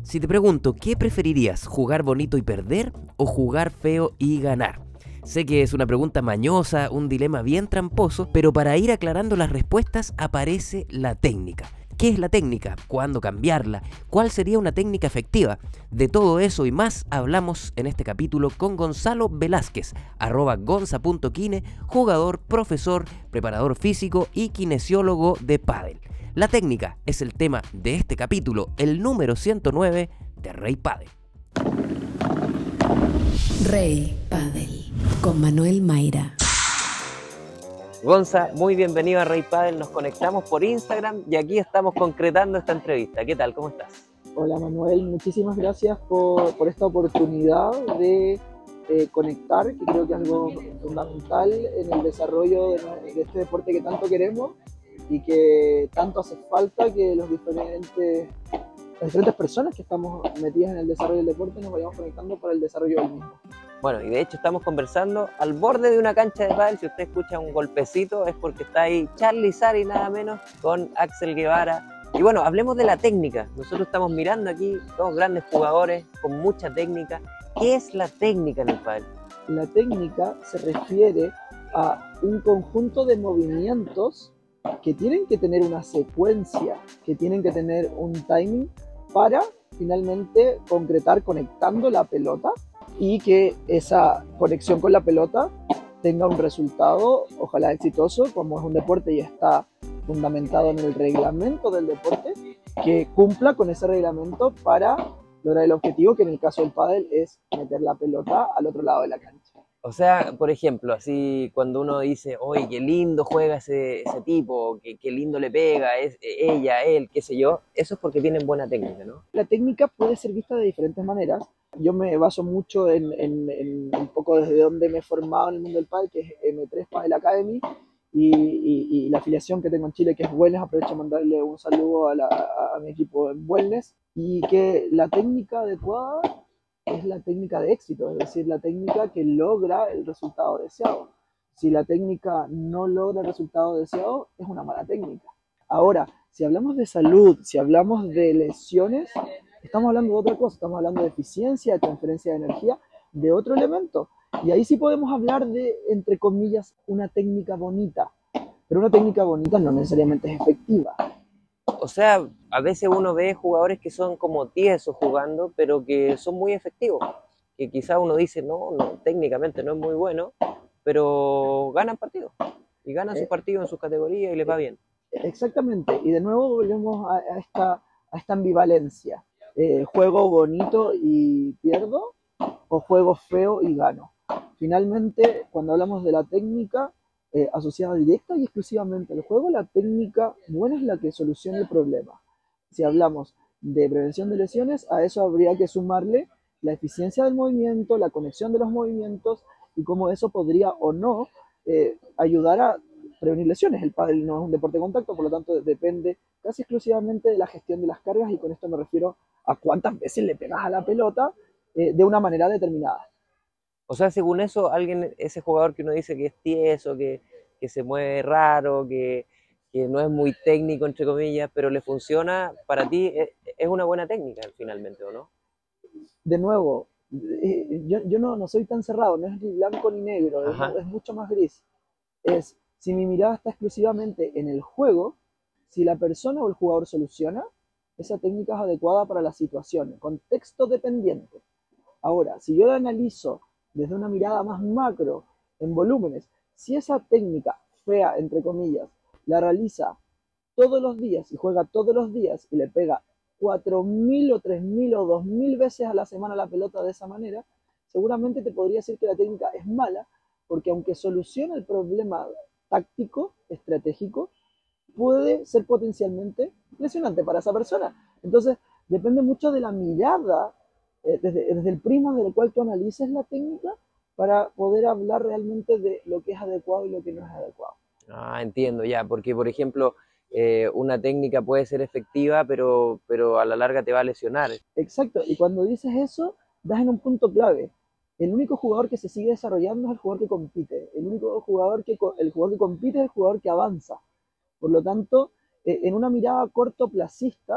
Si te pregunto, ¿qué preferirías? ¿Jugar bonito y perder o jugar feo y ganar? Sé que es una pregunta mañosa, un dilema bien tramposo, pero para ir aclarando las respuestas aparece la técnica. ¿Qué es la técnica? ¿Cuándo cambiarla? ¿Cuál sería una técnica efectiva? De todo eso y más hablamos en este capítulo con Gonzalo Velázquez, @gonza.kine, jugador, profesor, preparador físico y kinesiólogo de pádel. La técnica es el tema de este capítulo, el número 109 de Rey Pádel. Rey Pádel, con Manuel Mayra. Gonza, muy bienvenido a Rey Pádel, nos conectamos por Instagram y aquí estamos concretando esta entrevista. ¿Qué tal? ¿Cómo estás? Hola Manuel, muchísimas gracias por esta oportunidad de conectar, que creo que es algo fundamental en el desarrollo de este deporte que tanto queremos y que tanto hace falta que las diferentes personas que estamos metidas en el desarrollo del deporte nos vayamos conectando para el desarrollo del mismo. Bueno, y de hecho estamos conversando al borde de una cancha de pádel. Si usted escucha un golpecito es porque está ahí Charly Sari, nada menos, con Axel Guevara. Y bueno, hablemos de la técnica. Nosotros estamos mirando aquí dos grandes jugadores con mucha técnica. ¿Qué es la técnica en el pádel? La técnica se refiere a un conjunto de movimientos que tienen que tener una secuencia, que tienen que tener un timing para finalmente concretar conectando la pelota y que esa conexión con la pelota tenga un resultado, ojalá exitoso, como es un deporte y está fundamentado en el reglamento del deporte, que cumpla con ese reglamento para lograr el objetivo, que en el caso del pádel es meter la pelota al otro lado de la cancha. O sea, por ejemplo, así cuando uno dice, oye, qué lindo juega ese tipo, qué lindo le pega, es ella, él, qué sé yo, eso es porque tienen buena técnica, ¿no? La técnica puede ser vista de diferentes maneras. Yo me baso mucho en un poco desde donde me he formado en el mundo del pádel, que es M3 Padel Academy, y la afiliación que tengo en Chile, que es Wellness. Aprovecho de mandarle un saludo a mi equipo en Wellness, y que la técnica adecuada es la técnica de éxito, es decir, la técnica que logra el resultado deseado. Si la técnica no logra el resultado deseado, es una mala técnica. Ahora, si hablamos de salud, si hablamos de lesiones, estamos hablando de otra cosa, estamos hablando de eficiencia, de transferencia de energía, de otro elemento. Y ahí sí podemos hablar de, entre comillas, una técnica bonita. Pero una técnica bonita no necesariamente es efectiva. O sea, a veces uno ve jugadores que son como tiesos jugando, pero que son muy efectivos. Que quizás uno dice, no, técnicamente no es muy bueno, pero ganan partidos. Y ganan sus partidos en sus categorías y les va bien. Exactamente. Y de nuevo volvemos a esta ambivalencia. ¿Juego bonito y pierdo? ¿O juego feo y gano? Finalmente, cuando hablamos de la técnica, asociada directa y exclusivamente al juego, la técnica buena es la que soluciona el problema. Si hablamos de prevención de lesiones, a eso habría que sumarle la eficiencia del movimiento, la conexión de los movimientos y cómo eso podría o no ayudar a prevenir lesiones. El pádel no es un deporte de contacto, por lo tanto depende casi exclusivamente de la gestión de las cargas, y con esto me refiero a cuántas veces le pegas a la pelota de una manera determinada. O sea, según eso, ese jugador que uno dice que es tieso, que se mueve raro, que no es muy técnico, entre comillas, pero le funciona, para ti es una buena técnica finalmente, ¿o no? De nuevo, yo no soy tan cerrado, no es ni blanco ni negro, es mucho más gris. Si mi mirada está exclusivamente en el juego, si la persona o el jugador soluciona, esa técnica es adecuada para la situación, contexto dependiente. Ahora, si yo la analizo desde una mirada más macro, en volúmenes, si esa técnica fea, entre comillas, la realiza todos los días y juega todos los días y le pega 4.000 o 3.000 o 2.000 veces a la semana la pelota de esa manera, seguramente te podría decir que la técnica es mala, porque aunque soluciona el problema táctico, estratégico, puede ser potencialmente lesionante para esa persona. Entonces, depende mucho de la mirada, desde el prisma del cual tú analices la técnica, para poder hablar realmente de lo que es adecuado y lo que no es adecuado. Ah, entiendo ya, porque por ejemplo, una técnica puede ser efectiva, pero a la larga te va a lesionar. Exacto, y cuando dices eso, das en un punto clave. El único jugador que se sigue desarrollando es el jugador que compite. El jugador que compite es el jugador que avanza. Por lo tanto, en una mirada cortoplacista,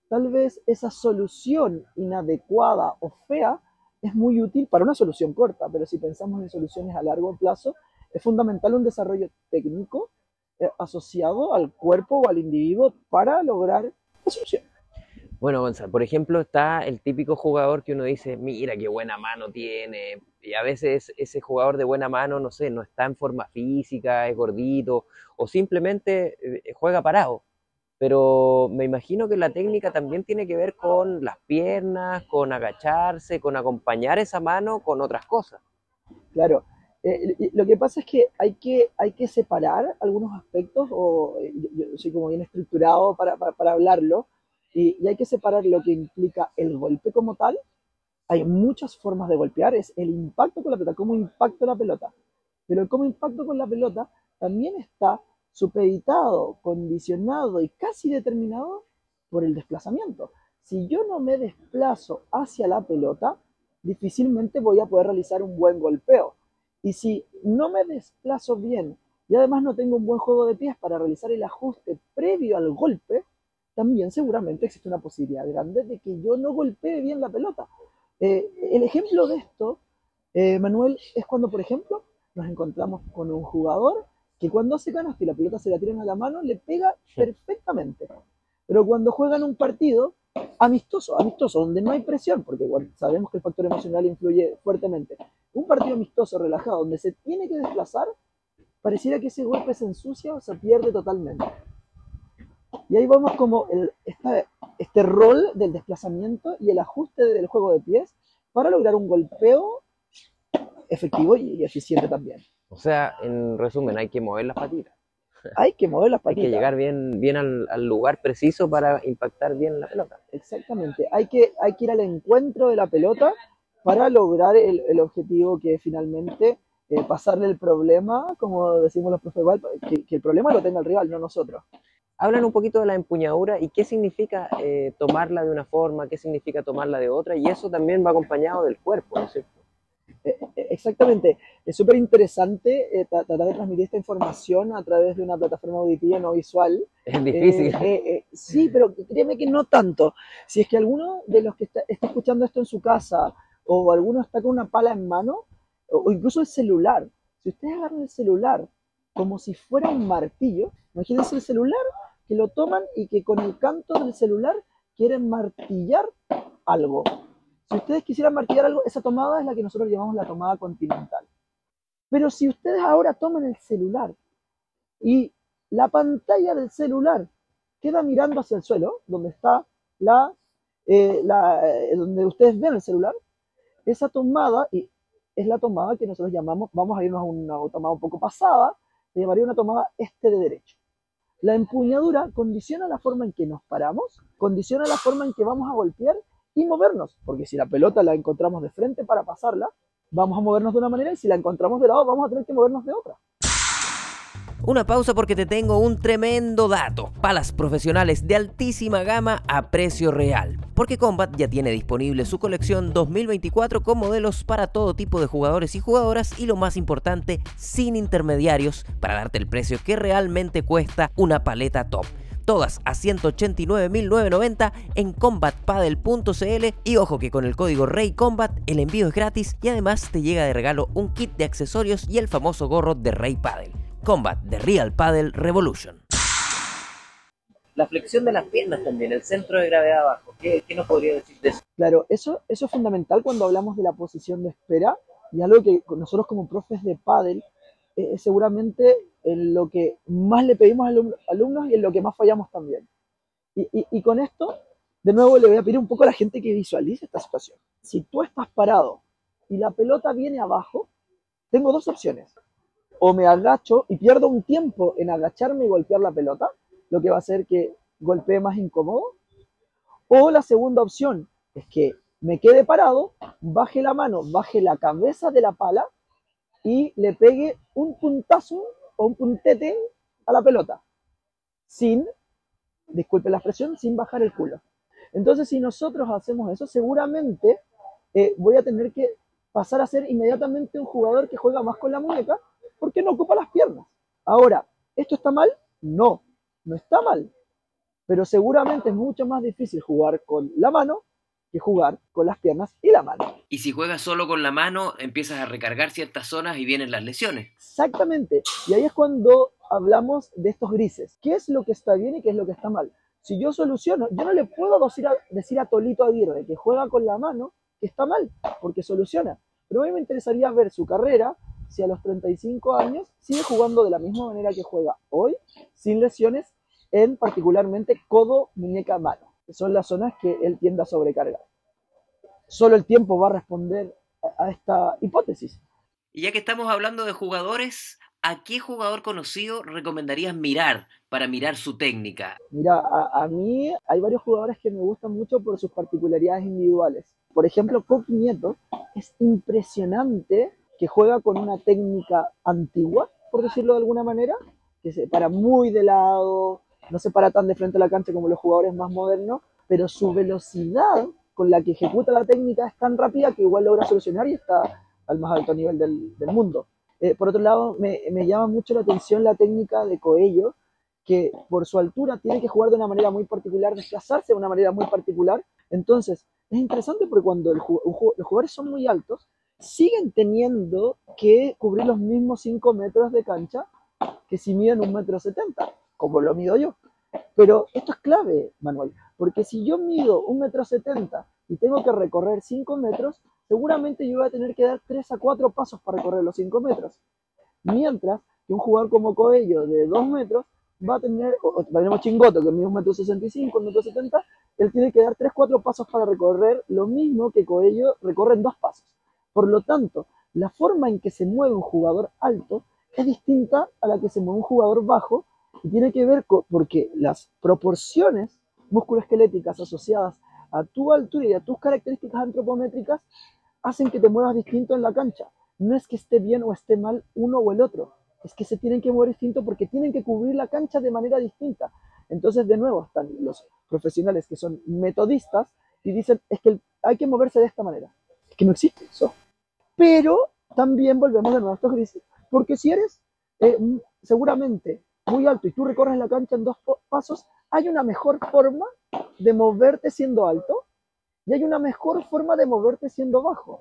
tal vez esa solución inadecuada o fea es muy útil para una solución corta, pero si pensamos en soluciones a largo plazo, es fundamental un desarrollo técnico asociado al cuerpo o al individuo para lograr la solución. Bueno, Gonzalo, por ejemplo, está el típico jugador que uno dice, mira qué buena mano tiene, y a veces ese jugador de buena mano, no sé, no está en forma física, es gordito, o simplemente juega parado. Pero me imagino que la técnica también tiene que ver con las piernas, con agacharse, con acompañar esa mano con otras cosas. Claro, lo que pasa es que hay que separar algunos aspectos, o yo soy como bien estructurado para hablarlo, y hay que separar lo que implica el golpe como tal. Hay muchas formas de golpear, es el impacto con la pelota, cómo impacto la pelota. Pero el cómo impacto con la pelota también está supeditado, condicionado y casi determinado por el desplazamiento. Si yo no me desplazo hacia la pelota, difícilmente voy a poder realizar un buen golpeo. Y si no me desplazo bien y además no tengo un buen juego de pies para realizar el ajuste previo al golpe, también seguramente existe una posibilidad grande de que yo no golpee bien la pelota. El ejemplo de esto, Manuel, es cuando, por ejemplo, nos encontramos con un jugador que cuando hace canasta y la pelota se la tiran a la mano, le pega perfectamente. Pero cuando juegan un partido amistoso, donde no hay presión, porque bueno, sabemos que el factor emocional influye fuertemente, un partido amistoso, relajado, donde se tiene que desplazar, pareciera que ese golpe se ensucia o se pierde totalmente. Y ahí vamos como este rol del desplazamiento y el ajuste del juego de pies para lograr un golpeo efectivo y eficiente también. O sea, en resumen, hay que mover las patitas. Hay que mover las patitas. Hay que llegar bien al lugar preciso para impactar bien la pelota. Exactamente. Hay que ir al encuentro de la pelota para lograr el objetivo que es finalmente pasarle el problema, como decimos los profes, que el problema lo tenga el rival, no nosotros. Hablan un poquito de la empuñadura y qué significa tomarla de una forma, qué significa tomarla de otra, y eso también va acompañado del cuerpo, ¿no es cierto? Exactamente, es súper interesante tratar de transmitir esta información a través de una plataforma auditiva no visual. Es difícil. Sí, pero créeme que no tanto. Si es que alguno de los que está escuchando esto en su casa, o alguno está con una pala en mano, o incluso el celular, si ustedes agarran el celular como si fuera un martillo, imagínense el celular que lo toman y que con el canto del celular quieren martillar algo. Si ustedes quisieran martillar algo, esa tomada es la que nosotros llamamos la tomada continental. Pero si ustedes ahora toman el celular y la pantalla del celular queda mirando hacia el suelo, donde está donde ustedes ven el celular, esa tomada es la tomada que nosotros llamamos, vamos a irnos a una tomada un poco pasada, se llamaría una tomada este de derecho. La empuñadura condiciona la forma en que nos paramos, condiciona la forma en que vamos a golpear y movernos, porque si la pelota la encontramos de frente para pasarla, vamos a movernos de una manera, y si la encontramos de lado, vamos a tener que movernos de otra. Una pausa porque te tengo un tremendo dato. Palas profesionales de altísima gama a precio real. Porque Combat ya tiene disponible su colección 2024 con modelos para todo tipo de jugadores y jugadoras, y lo más importante, sin intermediarios, para darte el precio que realmente cuesta una paleta top. Todas a 189.990 en combatpadel.cl, y ojo que con el código ReyCombat el envío es gratis y además te llega de regalo un kit de accesorios y el famoso gorro de Rey Padel. Combat de Real Padel Revolution. La flexión de las piernas también, el centro de gravedad abajo. ¿Qué nos podría decir de eso? Claro, eso es fundamental cuando hablamos de la posición de espera, y algo que nosotros como profes de pádel seguramente en lo que más le pedimos a los alumnos y en lo que más fallamos también. Y con esto, de nuevo, le voy a pedir un poco a la gente que visualice esta situación. Si tú estás parado y la pelota viene abajo, tengo dos opciones. O me agacho y pierdo un tiempo en agacharme y golpear la pelota, lo que va a hacer que golpee más incómodo. O la segunda opción es que me quede parado, baje la mano, baje la cabeza de la pala y le pegue un puntazo o un puntete a la pelota, sin, disculpe la expresión, sin bajar el culo. Entonces, si nosotros hacemos eso, seguramente voy a tener que pasar a ser inmediatamente un jugador que juega más con la muñeca, porque no ocupa las piernas. Ahora, ¿esto está mal? No, no está mal. pero seguramente es mucho más difícil jugar con la mano que jugar con las piernas y la mano. Y si juegas solo con la mano, empiezas a recargar ciertas zonas y vienen las lesiones. Exactamente. Y ahí es cuando hablamos de estos grises. ¿Qué es lo que está bien y qué es lo que está mal? Si yo soluciono, yo no le puedo decir a Tolito Aguirre que juega con la mano que está mal, porque soluciona. Pero a mí me interesaría ver su carrera, si a los 35 años sigue jugando de la misma manera que juega hoy, sin lesiones, en particularmente codo, muñeca, mano, que son las zonas que él tiende a sobrecargar. Solo el tiempo va a responder a esta hipótesis. Y ya que estamos hablando de jugadores, ¿a qué jugador conocido recomendarías mirar para mirar su técnica? Mira, a mí hay varios jugadores que me gustan mucho por sus particularidades individuales. Por ejemplo, Coqui Nieto es impresionante que juega con una técnica antigua, por decirlo de alguna manera, que se para muy de lado, no se para tan de frente a la cancha como los jugadores más modernos, pero su velocidad con la que ejecuta la técnica es tan rápida que igual logra solucionar y está al más alto nivel del mundo. Por otro lado, me llama mucho la atención la técnica de Coello, que por su altura tiene que jugar de una manera muy particular, desplazarse de una manera muy particular. Entonces, es interesante porque cuando los jugadores son muy altos, siguen teniendo que cubrir los mismos 5 metros de cancha que si miden 1,70 m, como lo mido yo. Pero esto es clave, Manuel, porque si yo mido 1,70 m y tengo que recorrer 5 metros, seguramente yo voy a tener que dar 3 a 4 pasos para recorrer los 5 metros. Mientras que un jugador como Coello de 2 metros va a tener, o tenemos Chingoto que mide 1,65 m, 1,70 m, él tiene que dar 3 4 pasos para recorrer lo mismo que Coello recorre en 2 pasos. Por lo tanto, la forma en que se mueve un jugador alto es distinta a la que se mueve un jugador bajo y tiene que ver porque las proporciones musculoesqueléticas asociadas a tu altura y a tus características antropométricas hacen que te muevas distinto en la cancha. No es que esté bien o esté mal uno o el otro, es que se tienen que mover distinto porque tienen que cubrir la cancha de manera distinta. Entonces, de nuevo, están los profesionales que son metodistas y dicen, es que hay que moverse de esta manera. Es que no existe eso. Pero también volvemos de nuevo a estos grises, porque si eres seguramente muy alto y tú recorres la cancha en 2 pasos, hay una mejor forma de moverte siendo alto y hay una mejor forma de moverte siendo bajo.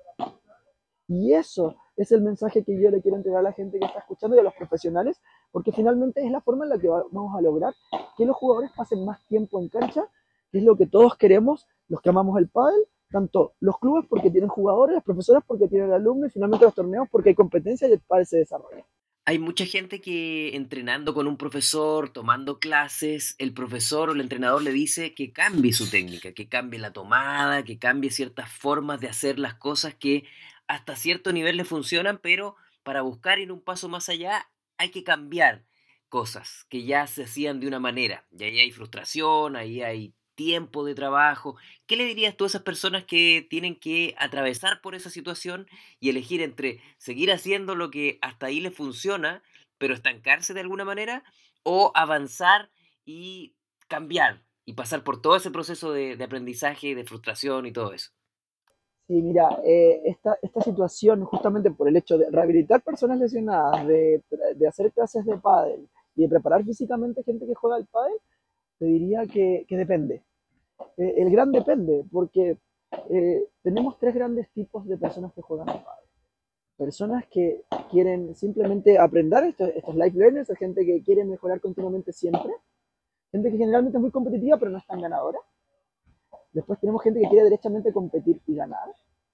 Y eso es el mensaje que yo le quiero entregar a la gente que está escuchando y a los profesionales, porque finalmente es la forma en la que vamos a lograr que los jugadores pasen más tiempo en cancha, que es lo que todos queremos, los que amamos el pádel, tanto los clubes porque tienen jugadores, los profesores porque tienen alumnos y finalmente los torneos porque hay competencia y el pádel se desarrolla. Hay mucha gente que entrenando con un profesor, tomando clases, el profesor o el entrenador le dice que cambie su técnica, que cambie la tomada, que cambie ciertas formas de hacer las cosas que hasta cierto nivel le funcionan, pero para buscar ir un paso más allá hay que cambiar cosas que ya se hacían de una manera. Y ahí hay frustración, ahí hay tiempo de trabajo. ¿Qué le dirías tú a esas personas que tienen que atravesar por esa situación y elegir entre seguir haciendo lo que hasta ahí les funciona, pero estancarse de alguna manera, o avanzar y cambiar y pasar por todo ese proceso de aprendizaje, de frustración y todo eso? Sí, mira, esta situación, justamente por el hecho de rehabilitar personas lesionadas, de hacer clases de pádel y de preparar físicamente gente que juega al pádel, te diría que depende. El gran depende, porque tenemos 3 grandes tipos de personas que juegan al pádel. Personas que quieren simplemente aprender, estos life learners, gente que quiere mejorar continuamente siempre, gente que generalmente es muy competitiva pero no es tan ganadora. Después tenemos gente que quiere derechamente competir y ganar.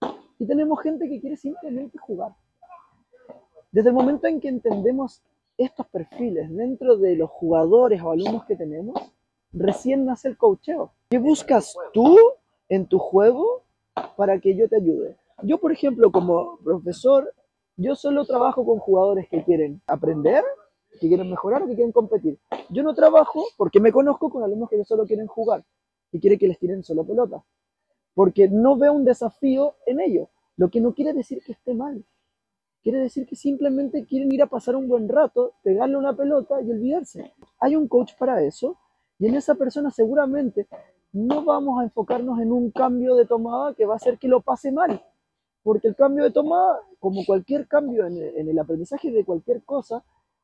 Y tenemos gente que quiere simplemente jugar. Desde el momento en que entendemos estos perfiles dentro de los jugadores o alumnos que tenemos, recién nace el coacheo. ¿Qué buscas tú en tu juego para que yo te ayude? Yo, por ejemplo, como profesor, yo solo trabajo con jugadores que quieren aprender, que quieren mejorar o que quieren competir. Yo no trabajo, porque me conozco, con alumnos que solo quieren jugar, que quieren que les tiren solo pelota, porque no veo un desafío en ello, lo que no quiere decir que esté mal. Quiere decir que simplemente quieren ir a pasar un buen rato, pegarle una pelota y olvidarse. Hay un coach para eso, y en esa persona seguramente no vamos a enfocarnos en un cambio de tomada que va a hacer que lo pase mal, porque el cambio de tomada, como cualquier cambio en el aprendizaje de cualquier cosa,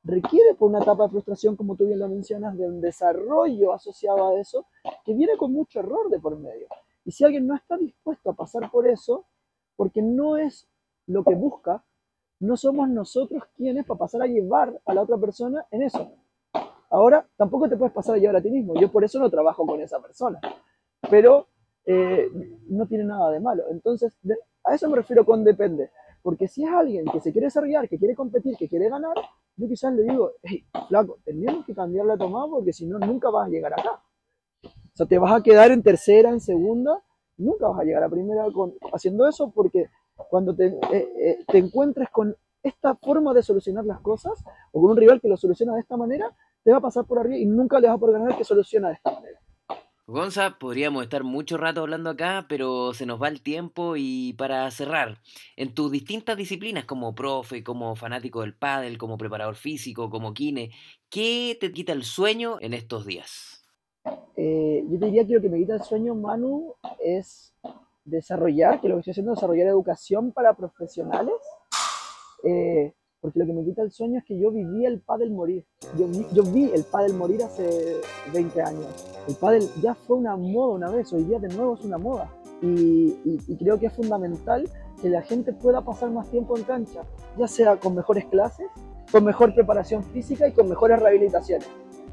requiere por una etapa de frustración, como tú bien lo mencionas, de un desarrollo asociado a eso, que viene con mucho error de por medio. Y si alguien no está dispuesto a pasar por eso, porque no es lo que busca, no somos nosotros quienes para pasar a llevar a la otra persona en eso. Ahora, tampoco te puedes pasar a llevar a ti mismo. Yo por eso no trabajo con esa persona. Pero no tiene nada de malo. Entonces, a eso me refiero con depende. Porque si es alguien que se quiere desarrollar, que quiere competir, que quiere ganar, yo quizás le digo, hey, flaco, tenemos que cambiar la tomada porque si no, nunca vas a llegar acá. O sea, te vas a quedar en tercera, en segunda, nunca vas a llegar a primera haciendo eso, porque cuando te encuentres con esta forma de solucionar las cosas, o con un rival que lo soluciona de esta manera, te va a pasar por arriba y nunca le vas a poder ganar que soluciona de esta manera. Gonza, podríamos estar mucho rato hablando acá, pero se nos va el tiempo y para cerrar, en tus distintas disciplinas como profe, como fanático del pádel, como preparador físico, como kine, ¿qué te quita el sueño en estos días? Yo te diría que lo que me quita el sueño, Manu, es desarrollar, que lo que estoy haciendo es desarrollar educación para profesionales, porque lo que me quita el sueño es que yo viví el pádel morir. Yo vi el pádel morir hace 20 años. El pádel ya fue una moda una vez, hoy día de nuevo es una moda. Y creo que es fundamental que la gente pueda pasar más tiempo en cancha, ya sea con mejores clases, con mejor preparación física y con mejores rehabilitaciones.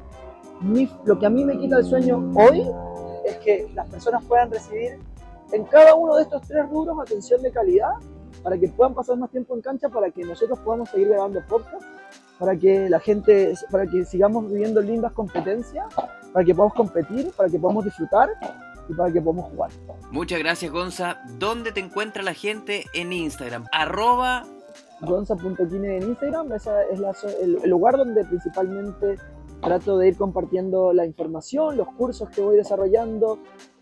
Lo que a mí me quita el sueño hoy es que las personas puedan recibir en cada uno de estos 3 rubros atención de calidad, para que puedan pasar más tiempo en cancha, para que nosotros podamos seguir grabando podcast, para que la gente, para que sigamos viviendo lindas competencias, para que podamos competir, para que podamos disfrutar y para que podamos jugar. Muchas gracias, Gonza. ¿Dónde te encuentra la gente en Instagram? @gonza.kine en Instagram, ese es el lugar donde principalmente trato de ir compartiendo la información, los cursos que voy desarrollando,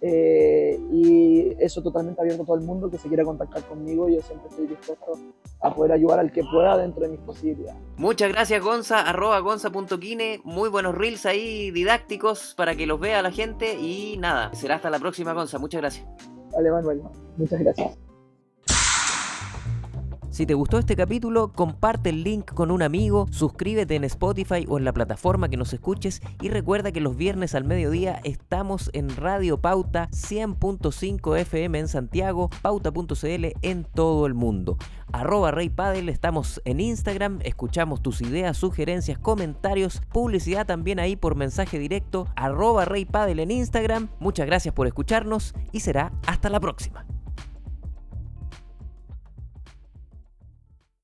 y eso totalmente abierto a todo el mundo que se quiera contactar conmigo. Yo siempre estoy dispuesto a poder ayudar al que pueda dentro de mis posibilidades. Muchas gracias, Gonza, @gonza.kine. Muy buenos reels ahí didácticos para que los vea la gente y nada, será hasta la próxima, Gonza. Muchas gracias. Vale, Manuel, muchas gracias. Si te gustó este capítulo, comparte el link con un amigo, suscríbete en Spotify o en la plataforma que nos escuches y recuerda que los viernes al mediodía estamos en Radio Pauta 100.5 FM en Santiago, pauta.cl en todo el mundo. @ReyPadel, estamos en Instagram, escuchamos tus ideas, sugerencias, comentarios, publicidad también ahí por mensaje directo, @ReyPadel en Instagram. Muchas gracias por escucharnos y será hasta la próxima.